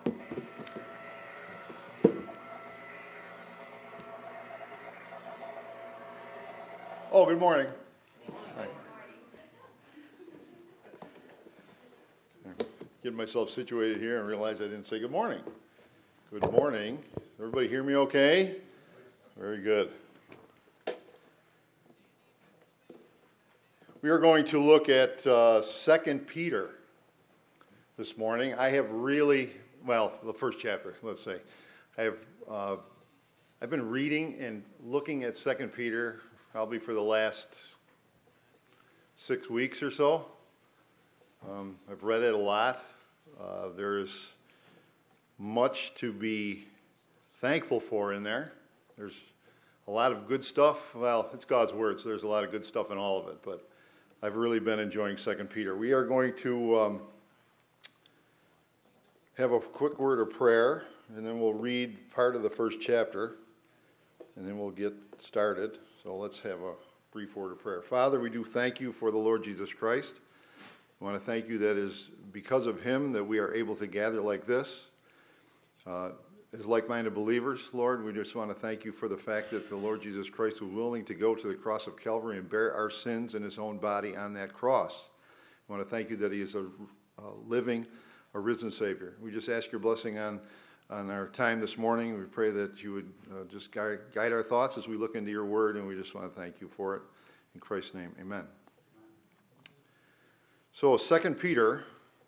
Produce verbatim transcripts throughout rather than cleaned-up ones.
Oh, good morning. Hi. Getting myself situated here and realized I didn't say good morning. Good morning. Everybody hear me okay? Very good. We are going to look at uh, Second Peter this morning. I have really, well, the first chapter, let's say. I have, uh, I've been reading and looking at Second Peter probably for the last six weeks or so. Um, I've read it a lot. Uh, there's much to be thankful for in there. There's a lot of good stuff. Well, it's God's Word, so there's a lot of good stuff in all of it. But I've really been enjoying Second Peter. We are going to um, have a quick word of prayer, and then we'll read part of the first chapter, and then we'll get started. So let's have a brief word of prayer. Father, we do thank you for the Lord Jesus Christ. I want to thank you that is because of him that we are able to gather like this. Uh, as like-minded believers, Lord, we just want to thank you for the fact that the Lord Jesus Christ was willing to go to the cross of Calvary and bear our sins in his own body on that cross. I want to thank you that he is a, a living, a risen Savior. We just ask your blessing on, on our time this morning. We pray that you would uh, just guide, guide our thoughts as we look into your word, and we just want to thank you for it. In Christ's name, amen. So, Second Peter,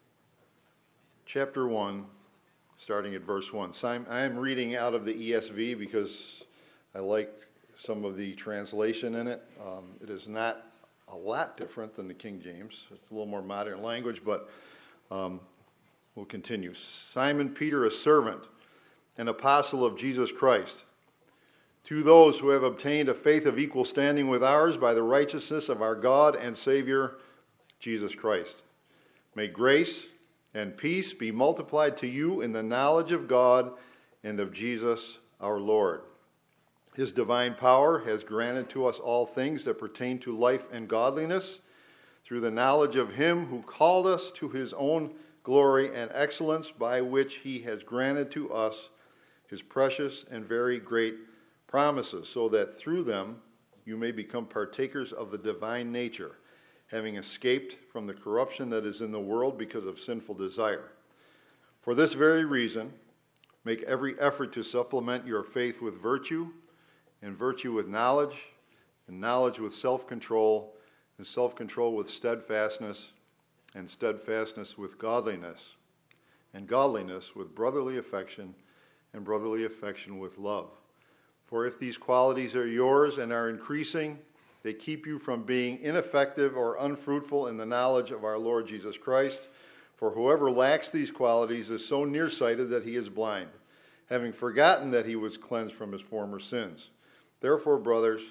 chapter one, starting at verse one. I am reading out of the E S V because I like some of the translation in it. Um, it is not a lot different than the King James. It's a little more modern language, but um, we'll continue. Simon Peter, a servant, an apostle of Jesus Christ, to those who have obtained a faith of equal standing with ours by the righteousness of our God and Savior, Jesus Christ. May grace and peace be multiplied to you in the knowledge of God and of Jesus our Lord. His divine power has granted to us all things that pertain to life and godliness through the knowledge of him who called us to his own glory and excellence, by which he has granted to us his precious and very great promises, so that through them you may become partakers of the divine nature, having escaped from the corruption that is in the world because of sinful desire. For this very reason, make every effort to supplement your faith with virtue, and virtue with knowledge, and knowledge with self-control, and self-control with steadfastness, and steadfastness with godliness, and godliness with brotherly affection, and brotherly affection with love. For if these qualities are yours and are increasing, they keep you from being ineffective or unfruitful in the knowledge of our Lord Jesus Christ. For whoever lacks these qualities is so nearsighted that he is blind, having forgotten that he was cleansed from his former sins. Therefore, brothers,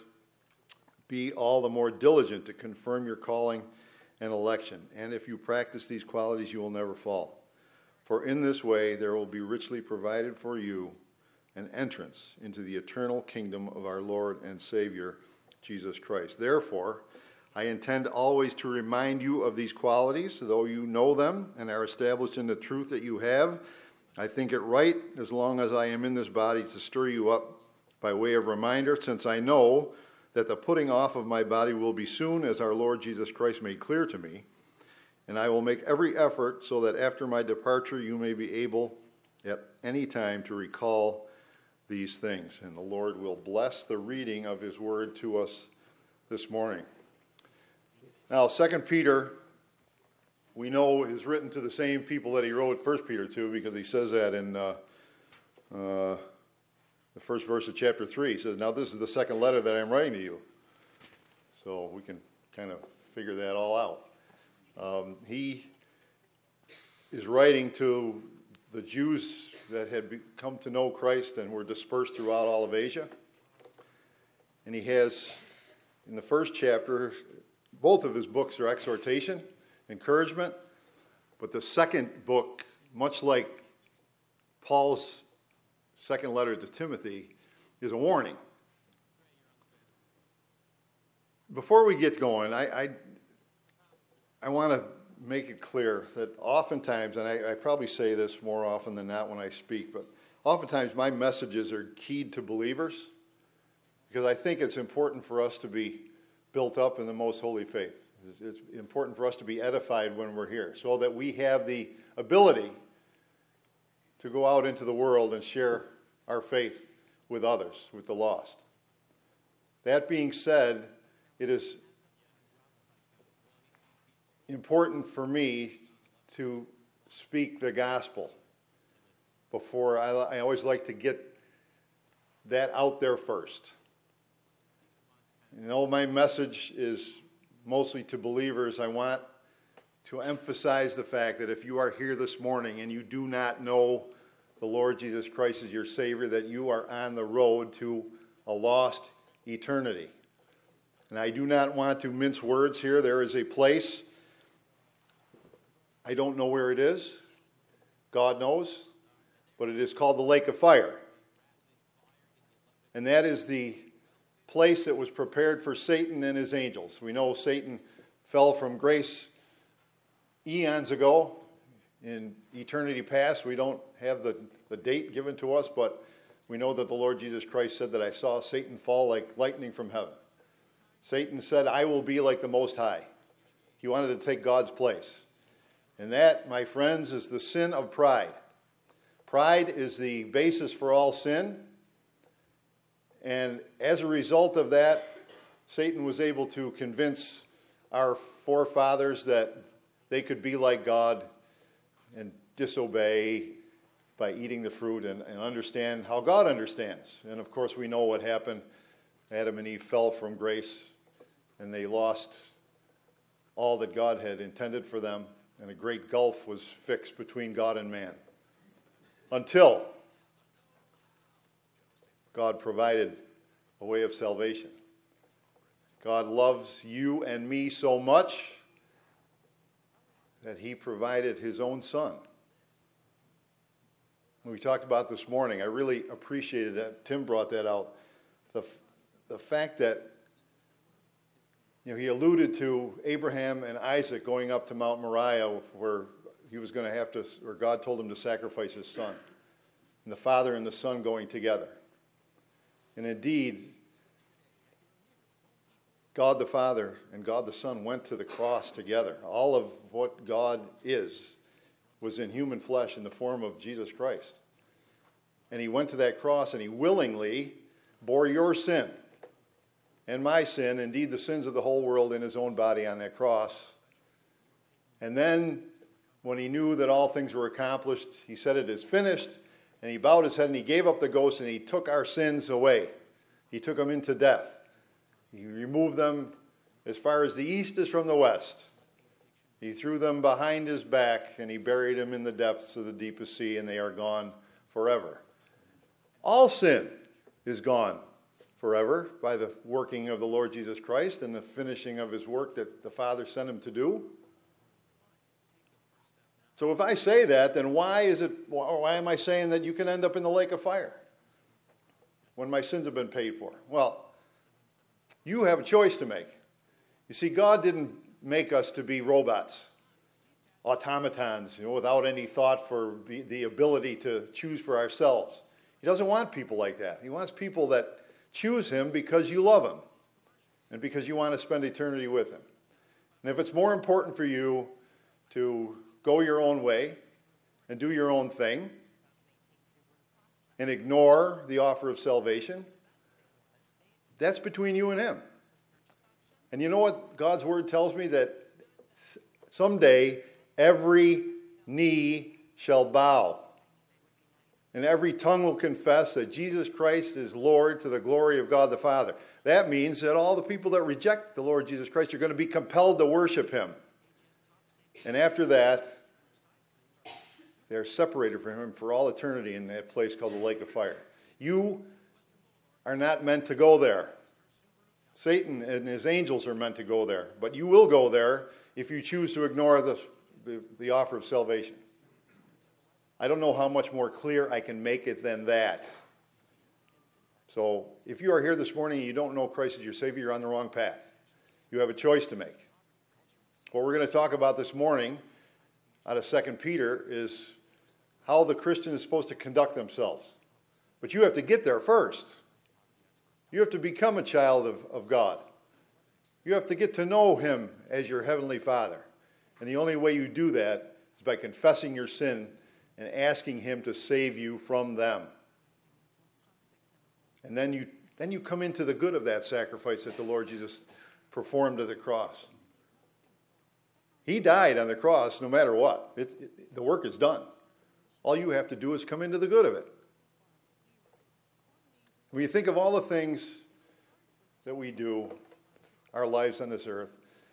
be all the more diligent to confirm your calling and election. And if you practice these qualities, you will never fall. For in this way there will be richly provided for you an entrance into the eternal kingdom of our Lord and Savior, Jesus Christ. Therefore, I intend always to remind you of these qualities, though you know them and are established in the truth that you have. I think it right, as long as I am in this body, to stir you up by way of reminder, since I know that the putting off of my body will be soon, as our Lord Jesus Christ made clear to me. And I will make every effort so that after my departure you may be able at any time to recall these things. And the Lord will bless the reading of his word to us this morning. Now, Second Peter, we know, is written to the same people that he wrote First Peter to, because he says that in uh, uh, the first verse of chapter three. He says, now this is the second letter that I'm writing to you. So we can kind of figure that all out. Um, he is writing to the Jews that had come to know Christ and were dispersed throughout all of Asia. And he has, in the first chapter, both of his books are exhortation, encouragement, but the second book, much like Paul's second letter to Timothy, is a warning. Before we get going, I I, I want to make it clear that oftentimes, and I, I probably say this more often than not when I speak, but oftentimes my messages are keyed to believers because I think it's important for us to be built up in the most holy faith. It's, it's important for us to be edified when we're here so that we have the ability to go out into the world and share our faith with others, with the lost. That being said, it is important for me to speak the gospel before I, I always like to get that out there first. You know, my message is mostly to believers. I want to emphasize the fact that if you are here this morning and you do not know the Lord Jesus Christ as your Savior, that you are on the road to a lost eternity. And I do not want to mince words here. There is a place, I don't know where it is, God knows, but it is called the lake of fire. And that is the place that was prepared for Satan and his angels. We know Satan fell from grace eons ago. In eternity past, we don't have the, the date given to us, but we know that the Lord Jesus Christ said that I saw Satan fall like lightning from heaven. Satan said, I will be like the Most High. He wanted to take God's place. And that, my friends, is the sin of pride. Pride is the basis for all sin. And as a result of that, Satan was able to convince our forefathers that they could be like God and disobey by eating the fruit and, and understand how God understands. And of course, we know what happened. Adam and Eve fell from grace, and they lost all that God had intended for them, and a great gulf was fixed between God and man. Until God provided a way of salvation. God loves you and me so much that he provided his own son. When we talked about this morning, I really appreciated that. Tim brought that out. The, the fact that, you know, he alluded to Abraham and Isaac going up to Mount Moriah where he was going to have to, or God told him to sacrifice his son. And the father and the son going together. And indeed, God the Father and God the Son went to the cross together. All of what God is was in human flesh in the form of Jesus Christ. And he went to that cross and he willingly bore your sin and my sin, indeed the sins of the whole world, in his own body on that cross. And then when he knew that all things were accomplished, he said, it is finished. And he bowed his head and he gave up the ghost and he took our sins away. He took them into death. He removed them as far as the east is from the west. He threw them behind his back and he buried them in the depths of the deepest sea, and they are gone forever. All sin is gone forever by the working of the Lord Jesus Christ and the finishing of his work that the Father sent him to do. So if I say that, then why is it? Why am I saying that you can end up in the lake of fire when my sins have been paid for? Well, you have a choice to make. You see, God didn't make us to be robots, automatons, you know, without any thought for the ability to choose for ourselves. He doesn't want people like that. He wants people that choose him because you love him and because you want to spend eternity with him. And if it's more important for you to go your own way and do your own thing and ignore the offer of salvation, that's between you and him. And you know what God's word tells me? That someday every knee shall bow and every tongue will confess that Jesus Christ is Lord to the glory of God the Father. That means that all the people that reject the Lord Jesus Christ are going to be compelled to worship him. And after that, they're separated from him for all eternity in that place called the lake of fire. You are not meant to go there. Satan and his angels are meant to go there. But you will go there if you choose to ignore the, the, the offer of salvation. I don't know how much more clear I can make it than that. So if you are here this morning and you don't know Christ as your Savior, you're on the wrong path. You have a choice to make. What we're going to talk about this morning out of Second Peter is how the Christian is supposed to conduct themselves. But you have to get there first. You have to become a child of, of God. You have to get to know him as your heavenly Father. And the only way you do that is by confessing your sin and asking him to save you from them. And then you then you come into the good of that sacrifice that the Lord Jesus performed at the cross. He died on the cross no matter what. It, it, the work is done. All you have to do is come into the good of it. When you think of all the things that we do, our lives on this earth,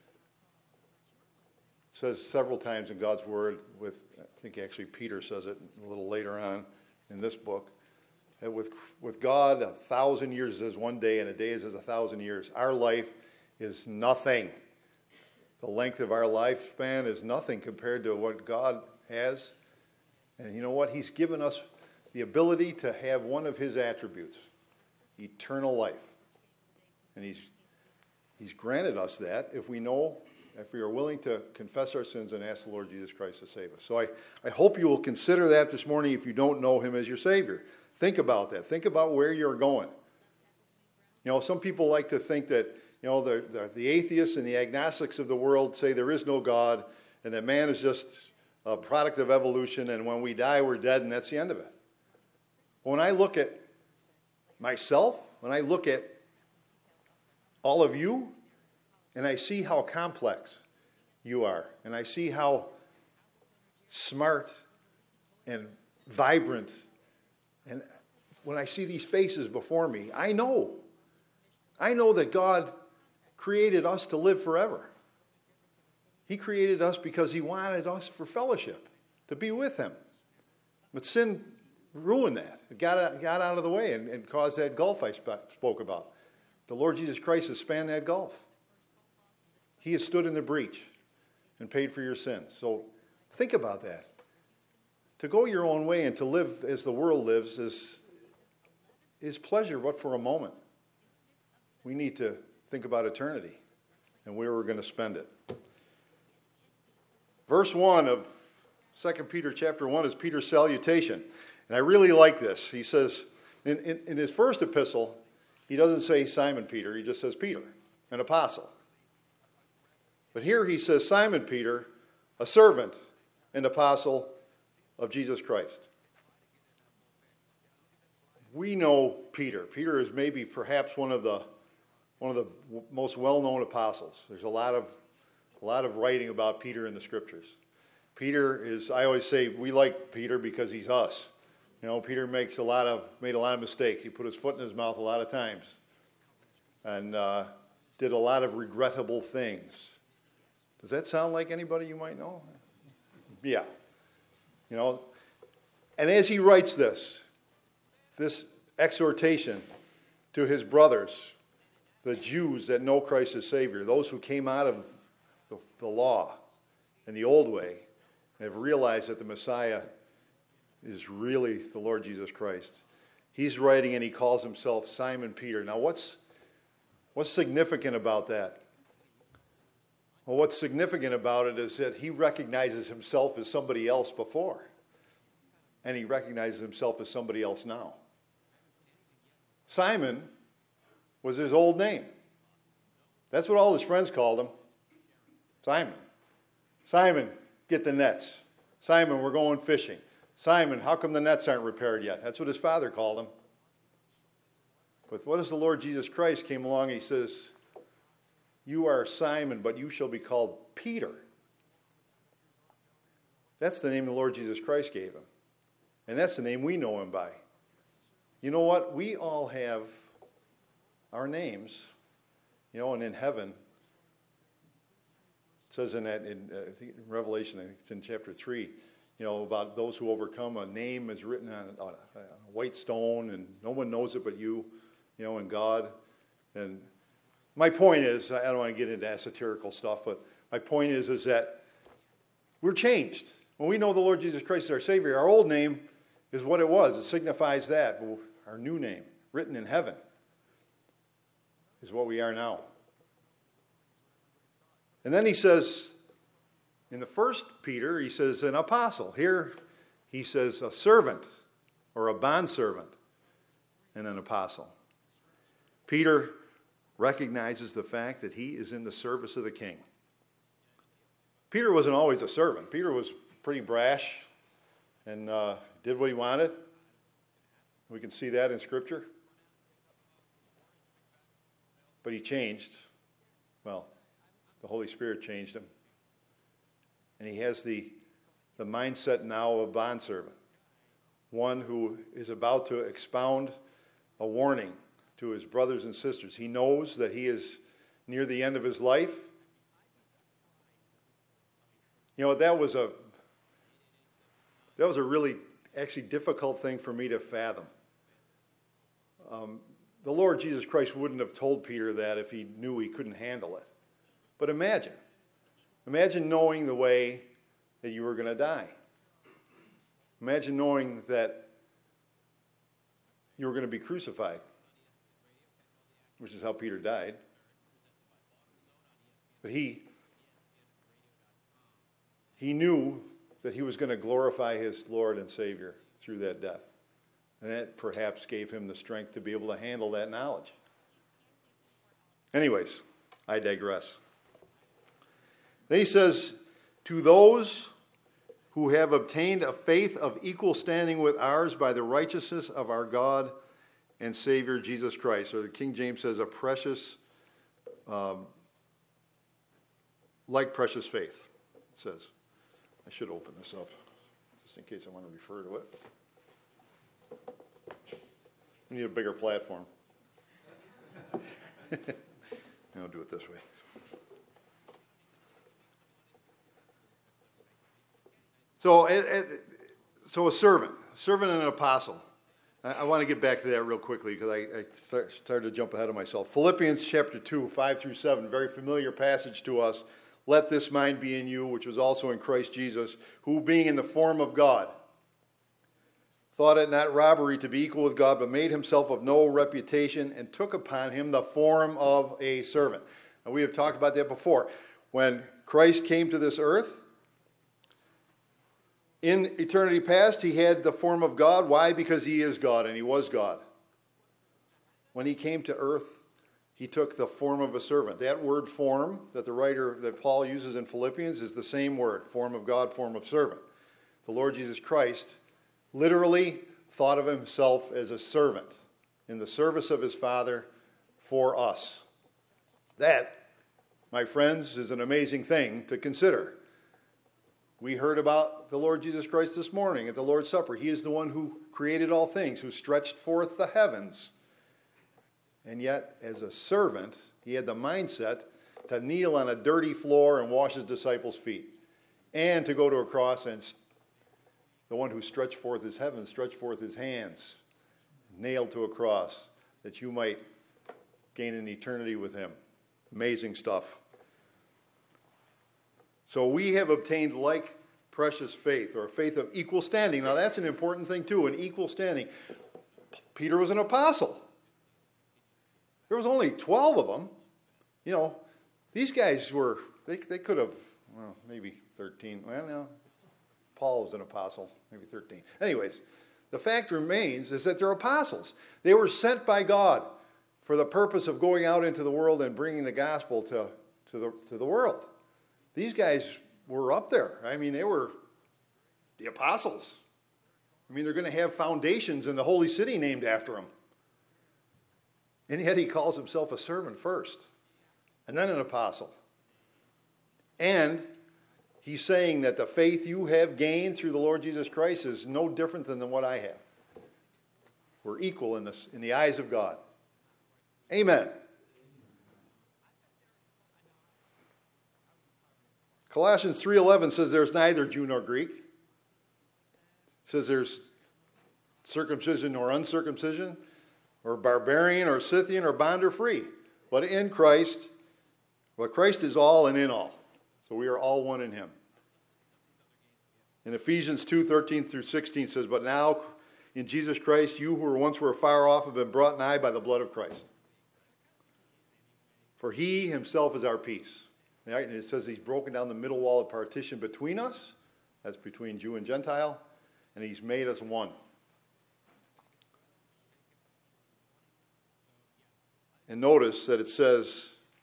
it says several times in God's Word, with I think actually Peter says it a little later on in this book, that with, with God, a thousand years is as one day, and a day is as a thousand years. Our life is nothing. The length of our lifespan is nothing compared to what God has. And you know what? He's given us the ability to have one of his attributes, eternal life. And he's, he's granted us that if we know, if we are willing to confess our sins and ask the Lord Jesus Christ to save us. So I, I hope you will consider that this morning if you don't know him as your Savior. Think about that. Think about where you're going. You know, some people like to think that, you know, the, the, the atheists and the agnostics of the world say there is no God and that man is just a product of evolution, and when we die, we're dead, and that's the end of it. When I look at myself, when I look at all of you, and I see how complex you are, and I see how smart and vibrant, and when I see these faces before me, I know, I know that God created us to live forever. He created us because he wanted us for fellowship, to be with him. But sin ruined that. It got, got out of the way and, and caused that gulf I sp- spoke about. The Lord Jesus Christ has spanned that gulf. He has stood in the breach and paid for your sins. So think about that. To go your own way and to live as the world lives is, is pleasure, but for a moment. We need to think about eternity and where we're going to spend it. Verse one of Second Peter chapter one is Peter's salutation. And I really like this. He says, in, in, in his first epistle, he doesn't say Simon Peter, he just says Peter, an apostle. But here he says Simon Peter, a servant and apostle of Jesus Christ. We know Peter. Peter is maybe perhaps one of the one of the most well-known apostles. There's a lot of a lot of writing about Peter in the scriptures. Peter is, I always say, we like Peter because he's us. You know, Peter makes a lot of made a lot of mistakes. He put his foot in his mouth a lot of times, and uh, did a lot of regrettable things. Does that sound like anybody you might know? Yeah. You know, and as he writes this, this exhortation to his brothers, the Jews that know Christ as Savior, those who came out of the, the law and the old way, and have realized that the Messiah is really the Lord Jesus Christ. He's writing and he calls himself Simon Peter. Now what's what's significant about that? Well, what's significant about it is that he recognizes himself as somebody else before. And he recognizes himself as somebody else now. Simon was his old name. That's what all his friends called him. Simon. Simon, get the nets. Simon, we're going fishing. Simon, how come the nets aren't repaired yet? That's what his father called him. But what does the Lord Jesus Christ came along and he says, you are Simon, but you shall be called Peter. That's the name the Lord Jesus Christ gave him. And that's the name we know him by. You know what? We all have our names, you know, and in heaven, it says in that in, uh, I think in Revelation, I think it's in chapter three, you know, about those who overcome. A name is written on, on, a, on a white stone, and no one knows it but you, you know, and God. And my point is, I don't want to get into esoterical stuff, but my point is, is that we're changed. When we know the Lord Jesus Christ is our Savior, our old name is what it was. It signifies that. Our new name, written in heaven, is what we are now. And then he says, In the first Peter, he says an apostle. Here, he says a servant or a bondservant and an apostle. Peter recognizes the fact that he is in the service of the king. Peter wasn't always a servant. Peter was pretty brash and uh, did what he wanted. We can see that in Scripture. But he changed. Well, the Holy Spirit changed him. And he has the, the mindset now of a bondservant. One who is about to expound a warning to his brothers and sisters. He knows that he is near the end of his life. You know, that was a that was a really actually difficult thing for me to fathom. Um, the Lord Jesus Christ wouldn't have told Peter that if he knew he couldn't handle it. But imagine. Imagine knowing the way that you were going to die. Imagine knowing that you were going to be crucified, which is how Peter died. But he, he knew that he was going to glorify his Lord and Savior through that death. And that perhaps gave him the strength to be able to handle that knowledge. Anyways, I digress. Then he says, to those who have obtained a faith of equal standing with ours by the righteousness of our God and Savior Jesus Christ. Or the King James says, a precious, um, like precious faith, it says. I should open this up, just in case I want to refer to it. We need a bigger platform. I'll do it this way. So, it, it, so a servant, a servant and an apostle. I, I want to get back to that real quickly because I, I start, started to jump ahead of myself. Philippians chapter two, five through seven, very familiar passage to us. Let this mind be in you, which was also in Christ Jesus, who being in the form of God, thought it not robbery to be equal with God, but made himself of no reputation and took upon him the form of a servant. And we have talked about that before. When Christ came to this earth, in eternity past, he had the form of God. Why? Because he is God and he was God. When he came to earth, he took the form of a servant. That word form that the writer, that Paul uses in Philippians is the same word, form of God, form of servant. The Lord Jesus Christ literally thought of himself as a servant in the service of his Father for us. That, my friends, is an amazing thing to consider. We heard about the Lord Jesus Christ this morning at the Lord's Supper. He is the one who created all things, who stretched forth the heavens. And yet, as a servant, he had the mindset to kneel on a dirty floor and wash his disciples' feet. And to go to a cross and the one who stretched forth his heavens, stretched forth his hands, nailed to a cross, that you might gain an eternity with him. Amazing stuff. So we have obtained like precious faith, or a faith of equal standing. Now that's an important thing too, an equal standing. Peter was an apostle. There was only twelve of them. You know, these guys were, they, they could have, well, maybe thirteen. Well, no, Paul was an apostle, maybe thirteen. Anyways, the fact remains is that they're apostles. They were sent by God for the purpose of going out into the world and bringing the gospel to, to, the, to the world. These guys were up there. I mean, they were the apostles. I mean, they're going to have foundations in the holy city named after them. And yet he calls himself a servant first, and then an apostle. And he's saying that the faith you have gained through the Lord Jesus Christ is no different than what I have. We're equal in this, in the eyes of God. Amen. Colossians three eleven says there's neither Jew nor Greek. It says there's circumcision nor uncircumcision, or barbarian or Scythian or bond or free. But in Christ, well, Christ is all and in all. So we are all one in him. In Ephesians two thirteen through sixteen says, but now in Jesus Christ, you who were once were far off have been brought nigh by the blood of Christ. For he himself is our peace. Right? And it says he's broken down the middle wall of partition between us. That's between Jew and Gentile. And he's made us one. And notice that it says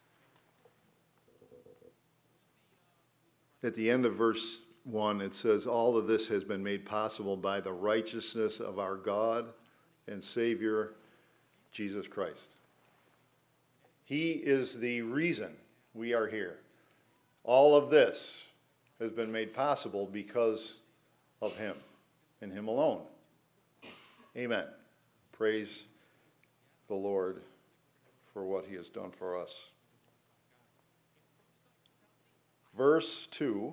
at the end of verse one, it says, all of this has been made possible by the righteousness of our God and Savior, Jesus Christ. He is the reason we are here. All of this has been made possible because of him and him alone. Amen. Praise the Lord for what he has done for us. Verse two.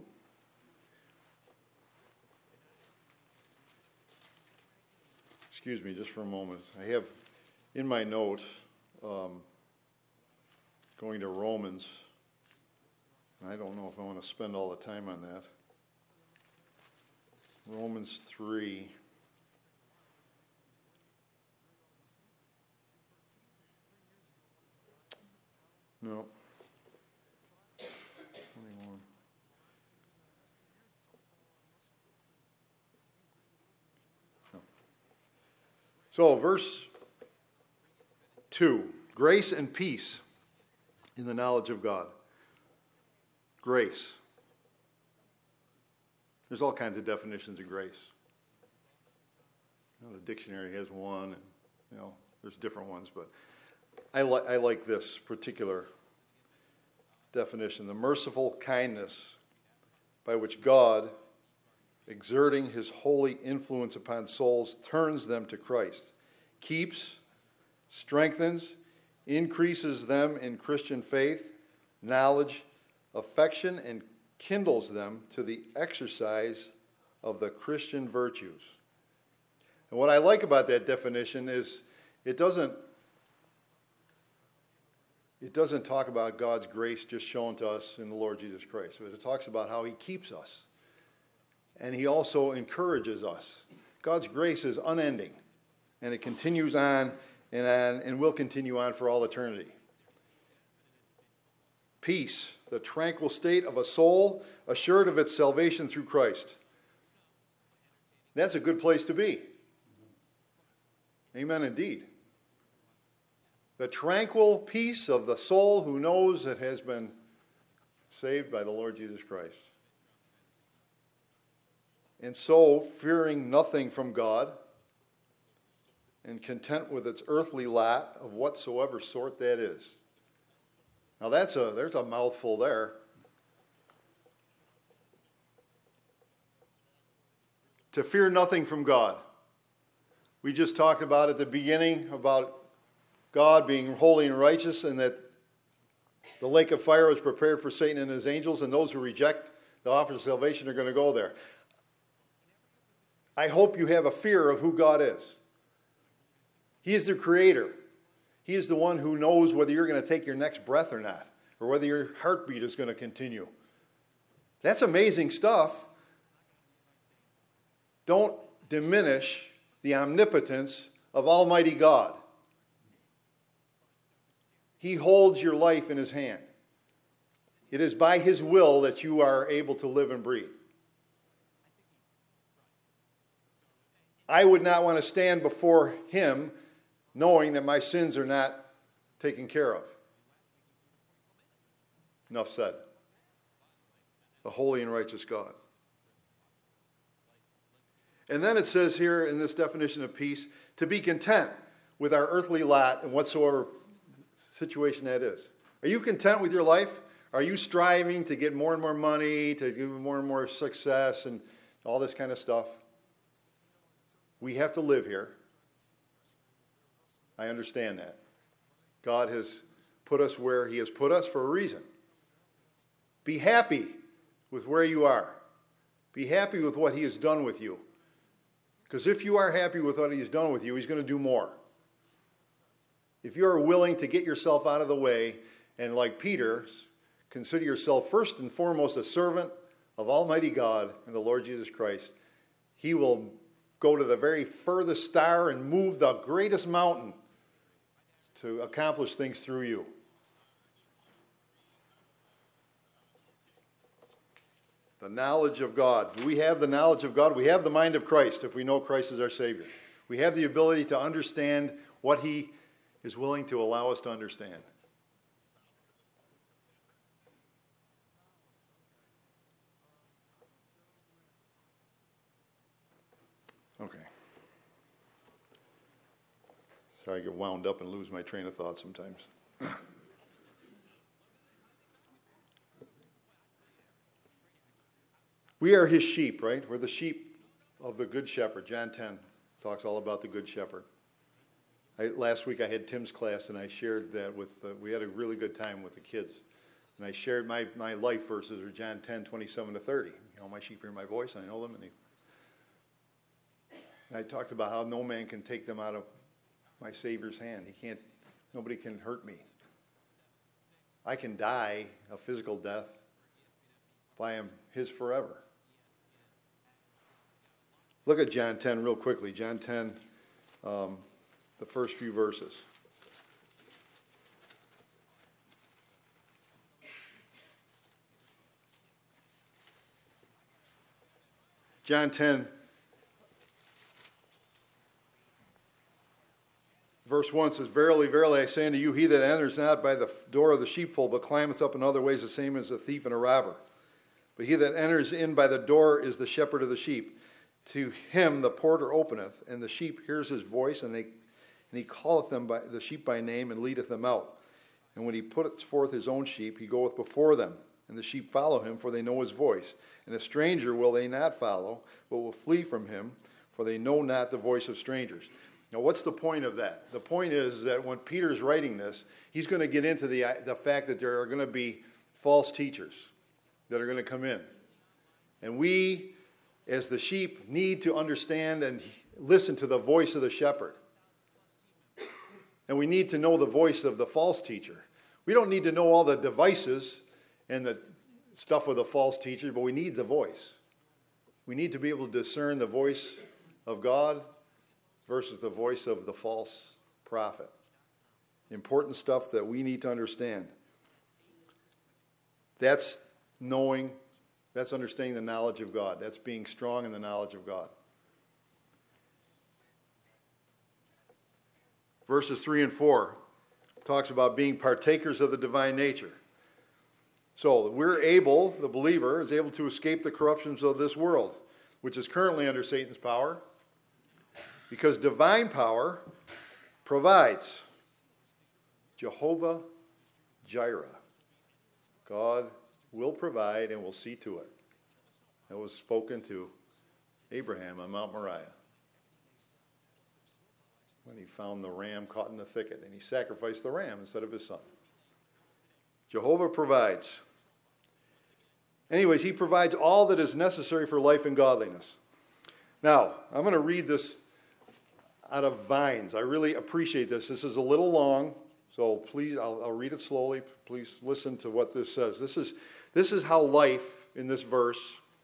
Excuse me just for a moment. I have in my note, um, going to Romans. I don't know if I want to spend all the time on that. Romans three. No. twenty-one. No. So, verse two. Grace and peace in the knowledge of God. Grace. There's all kinds of definitions of grace. You know, the dictionary has one, and you know, there's different ones, but I, li- I like this particular definition. The merciful kindness by which God, exerting his holy influence upon souls, turns them to Christ, keeps, strengthens, increases them in Christian faith, knowledge, affection, and kindles them to the exercise of the Christian virtues. And what I like about that definition is it doesn't it doesn't talk about God's grace just shown to us in the Lord Jesus Christ, but it talks about how he keeps us. And he also encourages us. God's grace is unending, and it continues on and on and will continue on for all eternity. Peace, the tranquil state of a soul assured of its salvation through Christ. That's a good place to be. Amen indeed. The tranquil peace of the soul who knows it has been saved by the Lord Jesus Christ. And so, fearing nothing from God and content with its earthly lot of whatsoever sort that is. Now that's a there's a mouthful there. To fear nothing from God. We just talked about at the beginning about God being holy and righteous, and that the lake of fire is prepared for Satan and his angels, and those who reject the offer of salvation are going to go there. I hope you have a fear of who God is. He is the creator. He is the one who knows whether you're going to take your next breath or not, or whether your heartbeat is going to continue. That's amazing stuff. Don't diminish the omnipotence of Almighty God. He holds your life in his hand. It is by his will that you are able to live and breathe. I would not want to stand before him knowing that my sins are not taken care of. Enough said. The holy and righteous God. And then it says here in this definition of peace, to be content with our earthly lot in whatsoever situation that is. Are you content with your life? Are you striving to get more and more money, to get more and more success and all this kind of stuff? We have to live here. I understand that. God has put us where he has put us for a reason. Be happy with where you are. Be happy with what he has done with you. Because if you are happy with what he has done with you, he's going to do more. If you are willing to get yourself out of the way and, like Peter, consider yourself first and foremost a servant of Almighty God and the Lord Jesus Christ, he will go to the very furthest star and move the greatest mountain to accomplish things through you. The knowledge of God. Do we have the knowledge of God? We have the mind of Christ if we know Christ is our Savior. We have the ability to understand what He is willing to allow us to understand. Okay. Sorry, I get wound up and lose my train of thought sometimes. We are His sheep, right? We're the sheep of the Good Shepherd. John ten talks all about the Good Shepherd. I, last week I had Tim's class and I shared that with, uh, we had a really good time with the kids. And I shared my, my life verses are John ten, twenty-seven to thirty. You know, my sheep hear my voice, I know them. And, they, and I talked about how no man can take them out of my Savior's hand. He can't, nobody can hurt me. I can die a physical death, but I am His forever. Look at John ten real quickly. John ten, um, the first few verses. John ten, verse one says, Verily, verily, I say unto you, he that enters not by the door of the sheepfold, but climbeth up in other ways, the same as a thief and a robber. But he that enters in by the door is the shepherd of the sheep. To him the porter openeth, and the sheep hears his voice, and they and he calleth them by the sheep by name, and leadeth them out. And when he putteth forth his own sheep, he goeth before them, and the sheep follow him, for they know his voice. And a stranger will they not follow, but will flee from him, for they know not the voice of strangers. Now, what's the point of that? The point is that when Peter's writing this, he's going to get into the the fact that there are going to be false teachers that are going to come in, and we, as the sheep, need to understand and listen to the voice of the shepherd. And we need to know the voice of the false teacher. We don't need to know all the devices and the stuff with the false teacher, but we need the voice. We need to be able to discern the voice of God versus the voice of the false prophet. Important stuff that we need to understand. That's knowing. That's understanding the knowledge of God. That's being strong in the knowledge of God. Verses three and four talks about being partakers of the divine nature. So we're able, the believer is able to escape the corruptions of this world, which is currently under Satan's power, because divine power provides. Jehovah Jireh. God will provide and will see to it. That was spoken to Abraham on Mount Moriah when he found the ram caught in the thicket, and he sacrificed the ram instead of his son. Jehovah provides. Anyways, he provides all that is necessary for life and godliness. Now, I'm going to read this out of Vines. I really appreciate this. This is a little long, so please, I'll, I'll read it slowly. Please listen to what this says. This is This is how life, in this verse,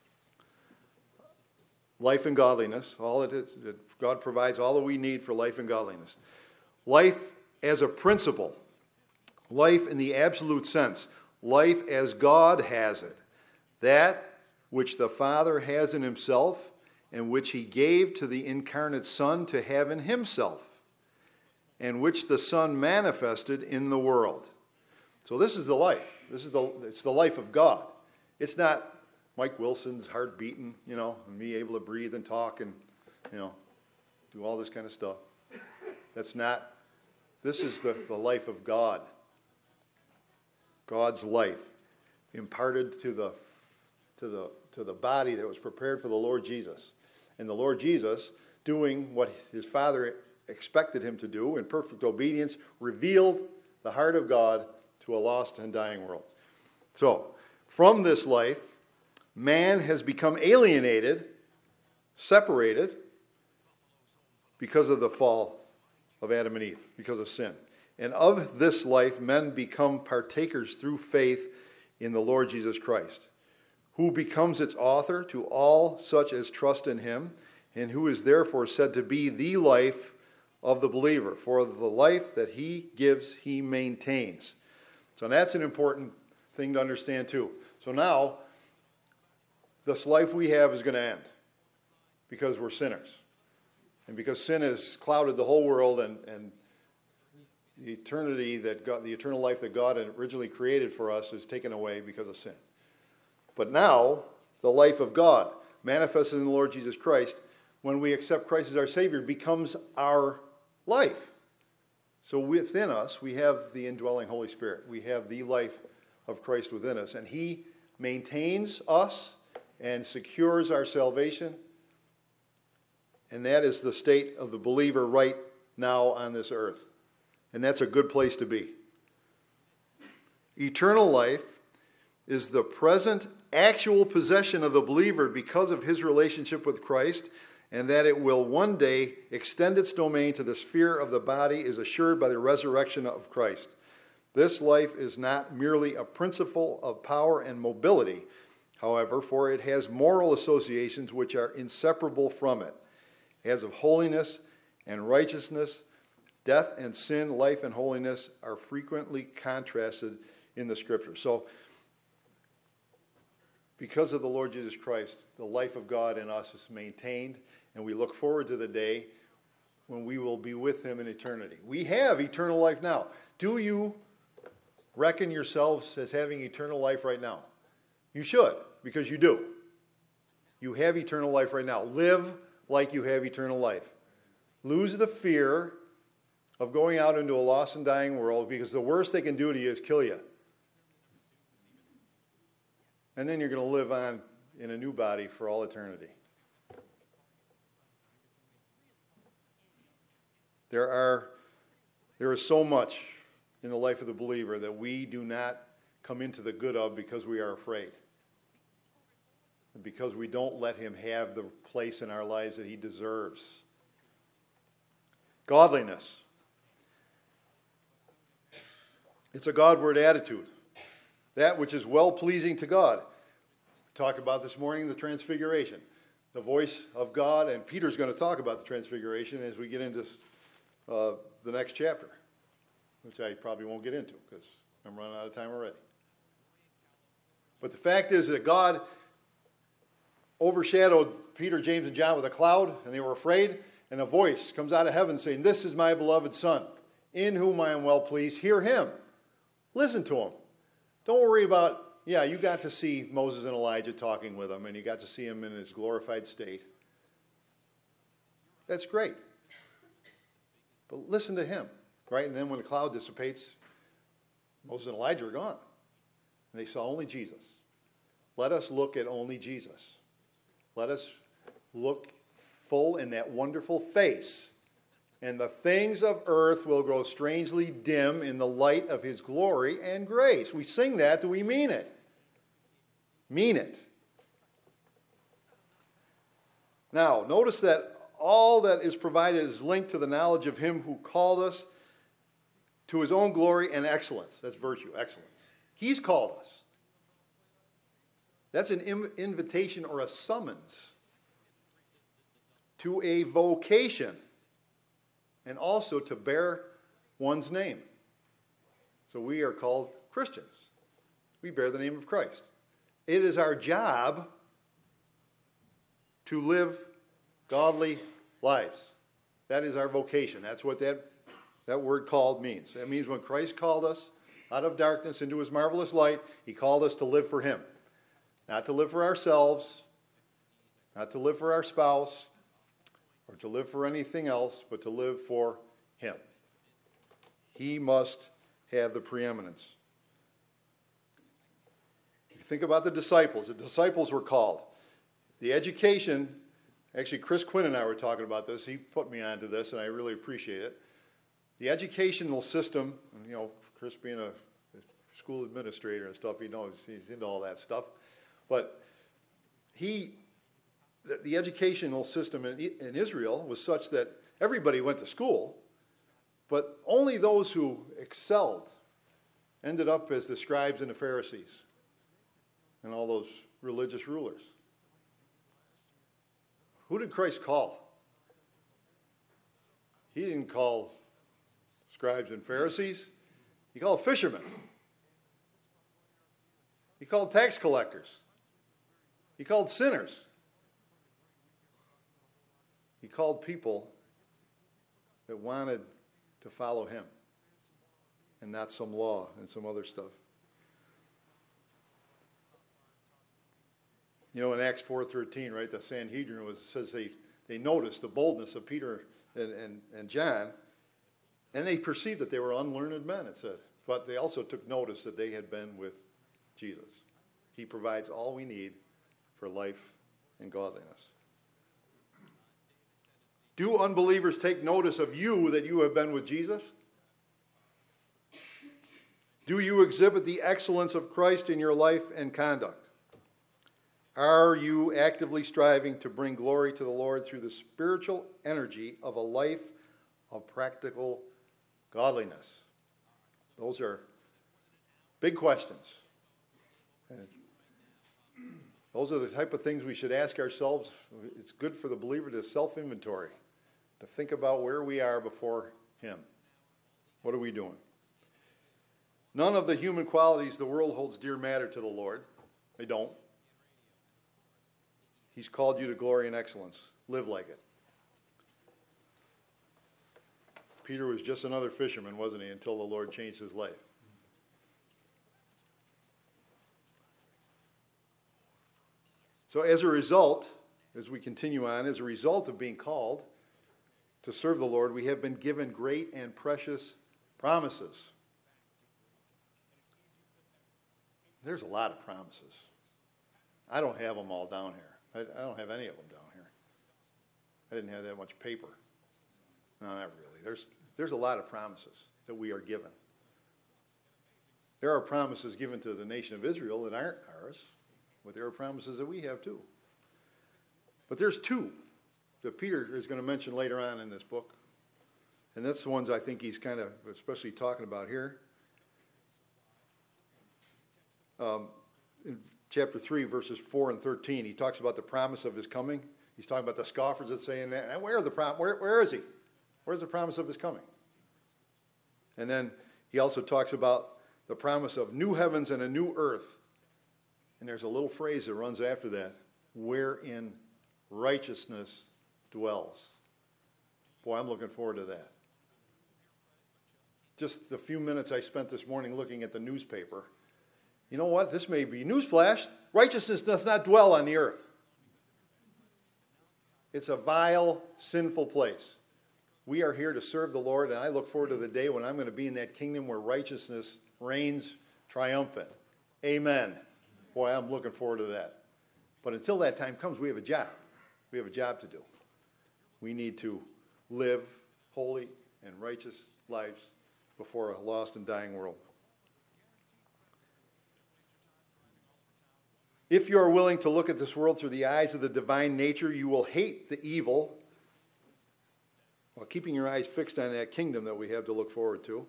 life and godliness, all it is, God provides all that we need for life and godliness. Life as a principle, life in the absolute sense, life as God has it, that which the Father has in himself and which he gave to the incarnate Son to have in himself, and which the Son manifested in the world. So this is the life. This is the it's the life of God. It's not Mike Wilson's heart beating, you know, and me able to breathe and talk and, you know, do all this kind of stuff. That's not. This is the, the life of God. God's life imparted to the to the to the body that was prepared for the Lord Jesus. And the Lord Jesus, doing what his Father expected him to do in perfect obedience, revealed the heart of God to a lost and dying world. So, from this life, man has become alienated, separated, because of the fall of Adam and Eve, because of sin. And of this life, men become partakers through faith in the Lord Jesus Christ, who becomes its author to all such as trust in him, and who is therefore said to be the life of the believer. For the life that he gives, he maintains. So that's an important thing to understand too. So now, this life we have is going to end because we're sinners. And because sin has clouded the whole world, and, and the eternity that God, the eternal life that God had originally created for us is taken away because of sin. But now, the life of God, manifested in the Lord Jesus Christ, when we accept Christ as our Savior, becomes our life. So within us, we have the indwelling Holy Spirit. We have the life of Christ within us. And He maintains us and secures our salvation. And that is the state of the believer right now on this earth. And that's a good place to be. Eternal life is the present actual possession of the believer because of his relationship with Christ, and that it will one day extend its domain to the sphere of the body is assured by the resurrection of Christ. This life is not merely a principle of power and mobility, however, for it has moral associations which are inseparable from it. As of holiness and righteousness, death and sin, life and holiness are frequently contrasted in the Scriptures. So, because of the Lord Jesus Christ, the life of God in us is maintained, and we look forward to the day when we will be with Him in eternity. We have eternal life now. Do you reckon yourselves as having eternal life right now? You should, because you do. You have eternal life right now. Live like you have eternal life. Lose the fear of going out into a lost and dying world, because the worst they can do to you is kill you. And then you're going to live on in a new body for all eternity. There are, there is so much in the life of the believer that we do not come into the good of because we are afraid. And because we don't let Him have the place in our lives that He deserves. Godliness. It's a Godward attitude. That which is well-pleasing to God. We talked about this morning the Transfiguration. The voice of God, and Peter's going to talk about the Transfiguration as we get into uh, the next chapter, which I probably won't get into because I'm running out of time already. But the fact is that God overshadowed Peter, James, and John with a cloud, and they were afraid, and a voice comes out of heaven saying, "This is my beloved Son, in whom I am well pleased. Hear Him." Listen to Him. Don't worry about, yeah, you got to see Moses and Elijah talking with Him, and you got to see Him in His glorified state. That's great. But listen to Him, right? And then when the cloud dissipates, Moses and Elijah are gone. And they saw only Jesus. Let us look at only Jesus. Let us look full in that wonderful face. And the things of earth will grow strangely dim in the light of His glory and grace. We sing that. Do we mean it? Mean it. Now, notice that all that is provided is linked to the knowledge of Him who called us to His own glory and excellence. That's virtue, excellence. He's called us. That's an im- invitation or a summons to a vocation, and also to bear one's name. So we are called Christians. We bear the name of Christ. It is our job to live godly lives. That is our vocation. That's what that, that word called means. That means when Christ called us out of darkness into His marvelous light, He called us to live for Him. Not to live for ourselves, not to live for our spouse, or to live for anything else, but to live for Him. He must have the preeminence. You think about the disciples. The disciples were called. The education, actually Chris Quinn and I were talking about this. He put me onto this, and I really appreciate it. The educational system, you know, Chris being a school administrator and stuff, he knows he's into all that stuff. But he, the educational system in, in Israel was such that everybody went to school, but only those who excelled ended up as the scribes and the Pharisees and all those religious rulers. Who did Christ call? He didn't call scribes and Pharisees. He called fishermen. He called tax collectors. He called sinners. He called people that wanted to follow him and not some law and some other stuff. You know, in Acts four thirteen, right, the Sanhedrin was, says they, they noticed the boldness of Peter and, and, and John, and they perceived that they were unlearned men, it said. But they also took notice that they had been with Jesus. He provides all we need for life and godliness. Do unbelievers take notice of you that you have been with Jesus? Do you exhibit the excellence of Christ in your life and conduct? Are you actively striving to bring glory to the Lord through the spiritual energy of a life of practical godliness? Those are big questions. And those are the type of things we should ask ourselves. It's good for the believer to self-inventory, to think about where we are before him. What are we doing? None of the human qualities the world holds dear matter to the Lord. They don't. He's called you to glory and excellence. Live like it. Peter was just another fisherman, wasn't he, until the Lord changed his life. So as a result, as we continue on, as a result of being called to serve the Lord, we have been given great and precious promises. There's a lot of promises. I don't have them all down here. I, I don't have any of them down here. I didn't have that much paper. No, not really. There's, there's a lot of promises that we are given. There are promises given to the nation of Israel that aren't ours, but there are promises that we have too. But there's two that Peter is going to mention later on in this book. And that's the ones I think he's kind of especially talking about here. Um, in chapter three, verses four and thirteen, he talks about the promise of his coming. He's talking about the scoffers that say, and where, are the prom- where, where is he? Where's the promise of his coming? And then he also talks about the promise of new heavens and a new earth. And there's a little phrase that runs after that, wherein righteousness dwells. Boy, I'm looking forward to that. Just the few minutes I spent this morning looking at the newspaper, you know what? This may be newsflash. Righteousness does not dwell on the earth. It's a vile, sinful place. We are here to serve the Lord, and I look forward to the day when I'm going to be in that kingdom where righteousness reigns triumphant. Amen. Boy, I'm looking forward to that. But until that time comes, we have a job. We have a job to do. We need to live holy and righteous lives before a lost and dying world. If you are willing to look at this world through the eyes of the divine nature, you will hate the evil while keeping your eyes fixed on that kingdom that we have to look forward to.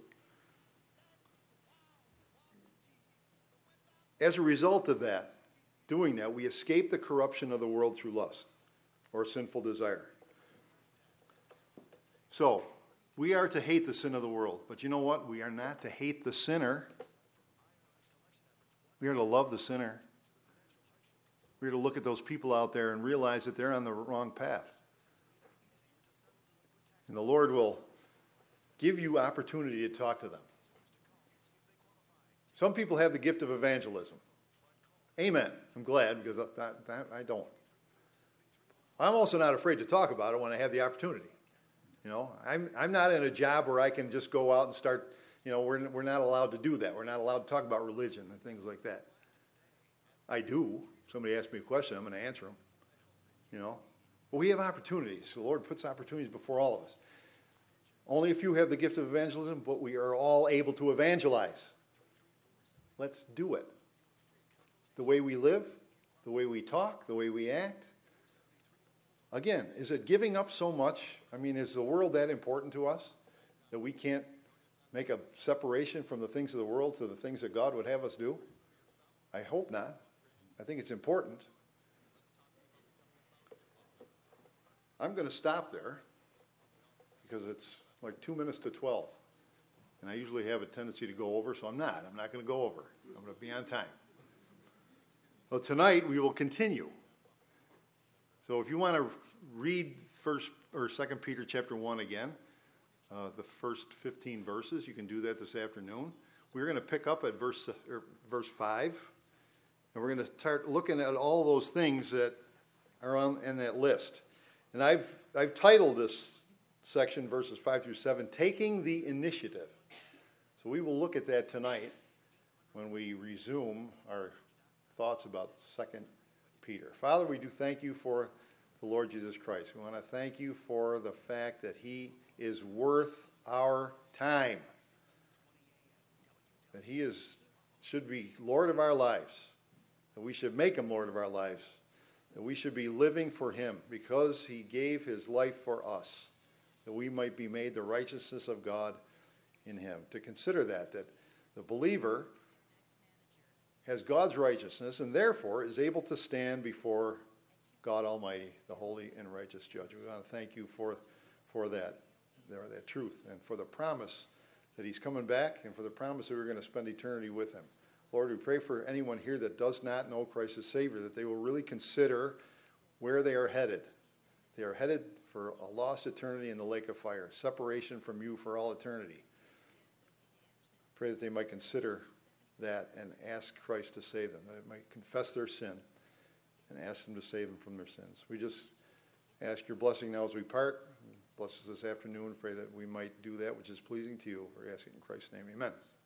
As a result of that, doing that, we escape the corruption of the world through lust or sinful desire. So, we are to hate the sin of the world. But you know what? We are not to hate the sinner. We are to love the sinner. We are to look at those people out there and realize that they're on the wrong path. And the Lord will give you opportunity to talk to them. Some people have the gift of evangelism. Amen. I'm glad, because that, that, I don't. I'm also not afraid to talk about it when I have the opportunity. You know, I'm I'm not in a job where I can just go out and start, you know, we're we're not allowed to do that. We're not allowed to talk about religion and things like that. I do. Somebody asks me a question, I'm going to answer them. You know, but we have opportunities. The Lord puts opportunities before all of us. Only a few have the gift of evangelism, but we are all able to evangelize. Let's do it. The way we live, the way we talk, the way we act. Again, is it giving up so much? I mean, is the world that important to us that we can't make a separation from the things of the world to the things that God would have us do? I hope not. I think it's important. I'm going to stop there because it's like two minutes to twelve. And I usually have a tendency to go over, so I'm not. I'm not going to go over. I'm going to be on time. Well, tonight we will continue. So if you want to read First or Second Peter chapter one again, uh, the first fifteen verses, you can do that this afternoon. We're going to pick up at verse or verse five, and we're going to start looking at all those things that are on in that list. And I've I've titled this section, verses five through seven, Taking the Initiative. So we will look at that tonight when we resume our thoughts about Second Peter. Father, we do thank you for the Lord Jesus Christ. We want to thank you for the fact that he is worth our time, that he is should be Lord of our lives, that we should make him Lord of our lives, that we should be living for him because he gave his life for us, that we might be made the righteousness of God in him. To consider that, that the believer has God's righteousness and therefore is able to stand before God Almighty, the holy and righteous judge. We want to thank you for, for that, that truth, and for the promise that he's coming back, and for the promise that we're going to spend eternity with him. Lord, we pray for anyone here that does not know Christ as Savior, that they will really consider where they are headed. They are headed for a lost eternity in the lake of fire, separation from you for all eternity. Pray that they might consider that and ask Christ to save them, that they might confess their sin and ask him to save them from their sins. We just ask your blessing now as we part. Bless us this afternoon. Pray that we might do that which is pleasing to you. We're asking in Christ's name. Amen.